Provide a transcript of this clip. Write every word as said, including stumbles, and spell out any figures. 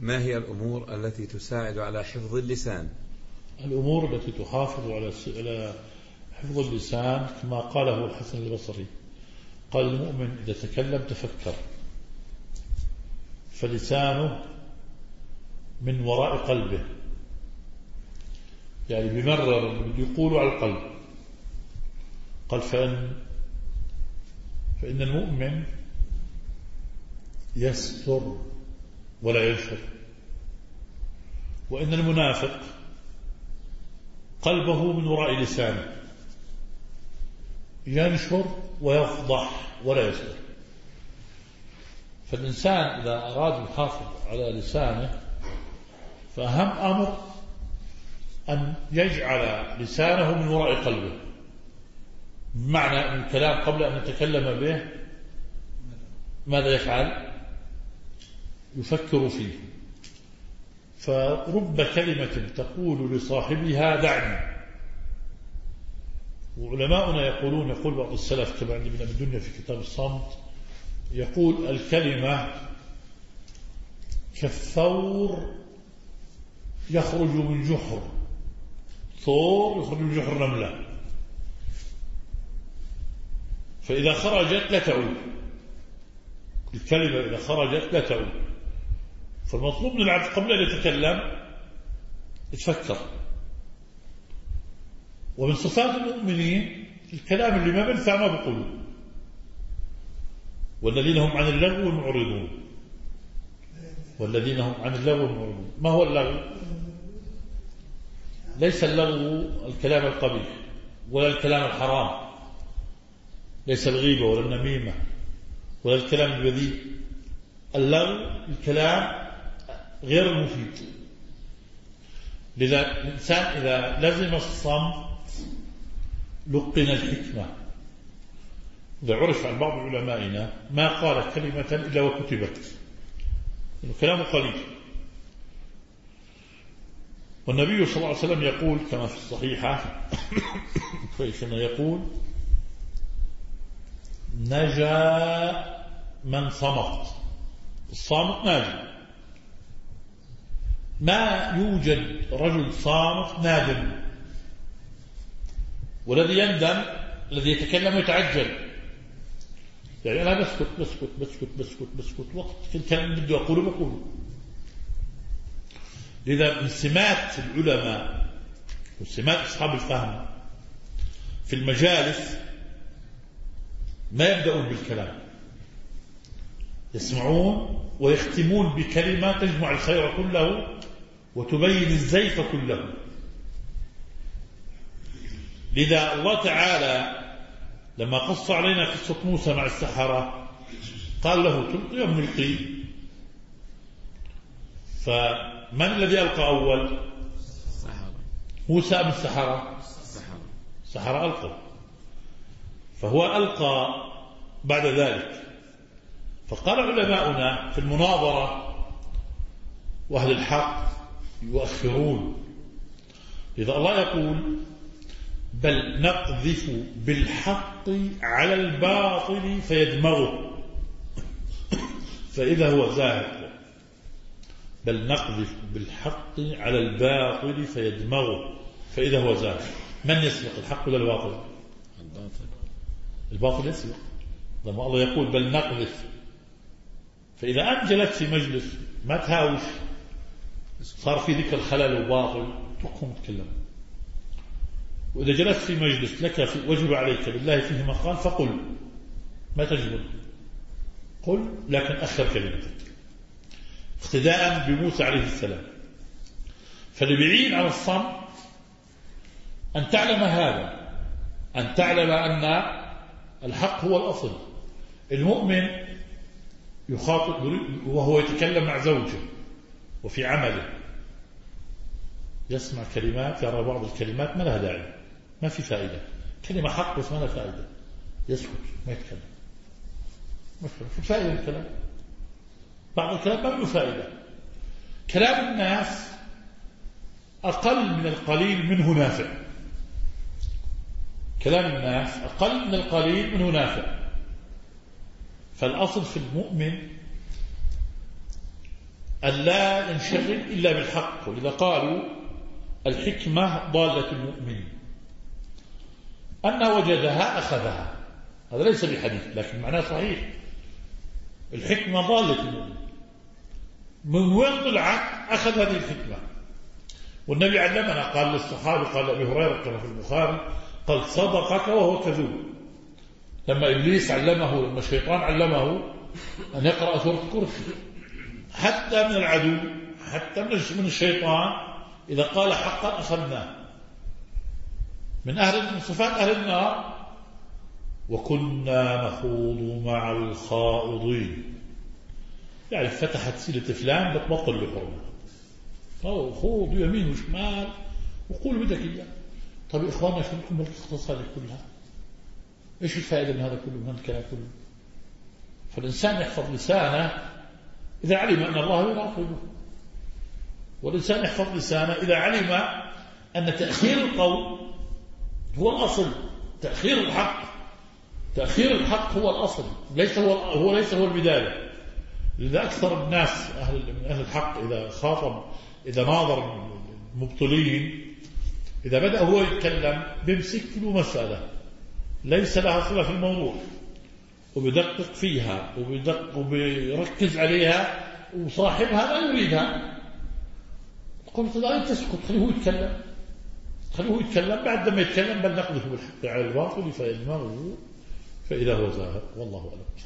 ما هي الأمور التي تساعد على حفظ اللسان؟ الأمور التي تحافظ على حفظ اللسان كما قاله الحسن البصري، قال المؤمن إذا تكلم تفكر، فلسانه من وراء قلبه، يعني بمرر يقول على القلب. قال فإن, فإن المؤمن يستر ولا ينشر، وإن المنافق قلبه من وراء لسانه ينشر ويفضح ولا يستر. فالإنسان إذا أراد يحافظ على لسانه فأهم أمر أن يجعل لسانه من وراء قلبه، بمعنى أن الكلام قبل أن يتكلم به ماذا يفعل؟ يفكر فيه. فرب كلمة تقول لصاحبها دعني. وعلماؤنا يقولون، يقول بعض السلف كما عند ابن أبي الدنيا في كتاب الصمت، يقول الكلمة كالثور يخرج من جحر، ثور يخرج من جحر نملة، فإذا خرجت لا تعود. الكلمة إذا خرجت لا تعود. فالمطلوب من العبد قبل أن يتكلم يتفكر. ومن صفات المؤمنين الكلام اللي ما بنفع ما بقولوا، والذين هم عن اللغو معرضون. والذين هم عن اللغو معرضون. ما هو اللغو؟ ليس اللغو الكلام القبيح ولا الكلام الحرام، ليس الغيبة ولا النميمة ولا الكلام البذيء. اللغو الكلام غير المفيد. لذا الإنسان إذا لزم الصمت لقن الحكمة. إذا عرف عن بعض علمائنا ما قال كلمة إلا وكتبت، الكلام قليل. والنبي صلى الله عليه وسلم يقول كما في الصحيحة يقول نجا من صمت. الصامت ناجي. ما يوجد رجل صامت نادم، والذي يندم الذي يتكلم ويتعجل، يعني أنا بسكت بسكت بسكت بسكت بسكت وقت الكلام بدي أقوله بقوله. لذا من سمات العلماء وسمات أصحاب الفهم في المجالس ما يبدأون بالكلام، يسمعون ويختمون بكلمة تجمع الخير كله وتبين الزيف كله. لذا الله تعالى لما قص علينا قصة موسى مع السحرة قال له تلقي أم نلقي؟ فمن الذي ألقى أول؟ موسى أم السحرة؟ السحرة ألقى، فهو ألقى بعد ذلك. فقال علماؤنا في المناظرة وأهل الحق يؤخرون. إذا الله يقول بل نقذف بالحق على الباطل فيدمغه فإذا هو زاهق. بل نقذف بالحق على الباطل فيدمغه فإذا هو زاهق. من يسبق الحق ولا الباطل؟ الباطل. الباطل يسبق. لما الله يقول بل نقذف، فإذا أنت جلست في مجلس ما تهاوش صار في ذكر خلل وباطل تقوم تتكلم. وإذا جلست في مجلس لك في وجب عليك بالله فيه مقال فقل، ما تجبر، قل لكن أخر كلمتك اقتداء بموسى عليه السلام. فاللي بعيد عن الصمت أن تعلم هذا، أن تعلم أن الحق هو الأصل. المؤمن يخاطب وهو يتكلم مع زوجه وفي عمله يسمع كلمات، يرى بعض الكلمات ما لها داعي، ما في فائدة، كلمة حق بس ما لها فائدة، يسكت ما يتكلم، ما في فائدة الكلام. بعض الكلام ما له فائدة. كلام الناس أقل من القليل منه نافع. كلام الناس أقل من القليل منه نافع. فالأصل في المؤمن أن لا ينشغل إلا بالحق، ولذا قالوا الحكمة ضالة المؤمن، أن وجدها أخذها. هذا ليس بحديث لكن معناه صحيح. الحكمة ضالة المؤمن، من وين طلعت أخذ هذه الحكمة. والنبي علمنا، قال للصحابة، قال أبي هريرة كما في البخاري، قال صدقك وهو كذوب. لما إبليس علمه، لما الشيطان علمه أن يقرأ سورة الكرسي، حتى من العدو، حتى من الشيطان، إذا قال حقا أخذناه. من أهل من صفات أهل النار: وكنا نخوض مع الخائضين. يعني فتحت سيلة فلان بتبطل له حرمة، خوض يمين وشمال وقول بدك إياه. طيب إخواننا، شو لكم بالاختصاص هذه كلها؟ إيش الفائدة من هذا كله، من هذا الكلام كله؟ فالإنسان يحفظ لسانه إذا علم أن الله يراقبه، والإنسان يحفظ لسانه إذا علم أن تأخير القول هو الأصل. تأخير الحق تأخير الحق هو الأصل، ليس هو هو ليس هو البداية. لذا أكثر الناس أهل من أهل الحق إذا خاطب، إذا ناظر المبطلين، إذا بدأ هو يتكلم بيمسك له مسألة ليس لها صلة في الموضوع، وبدقق فيها وبدق وبيركز عليها، وصاحبها لا يريدها. قلت لا، أنت تسكت، خليه يتكلم، خليه يتكلم. بعد ما يتكلم بل نقذف بالحق على الباطل فيدمغه فإذا هو زاهق. والله أعلم.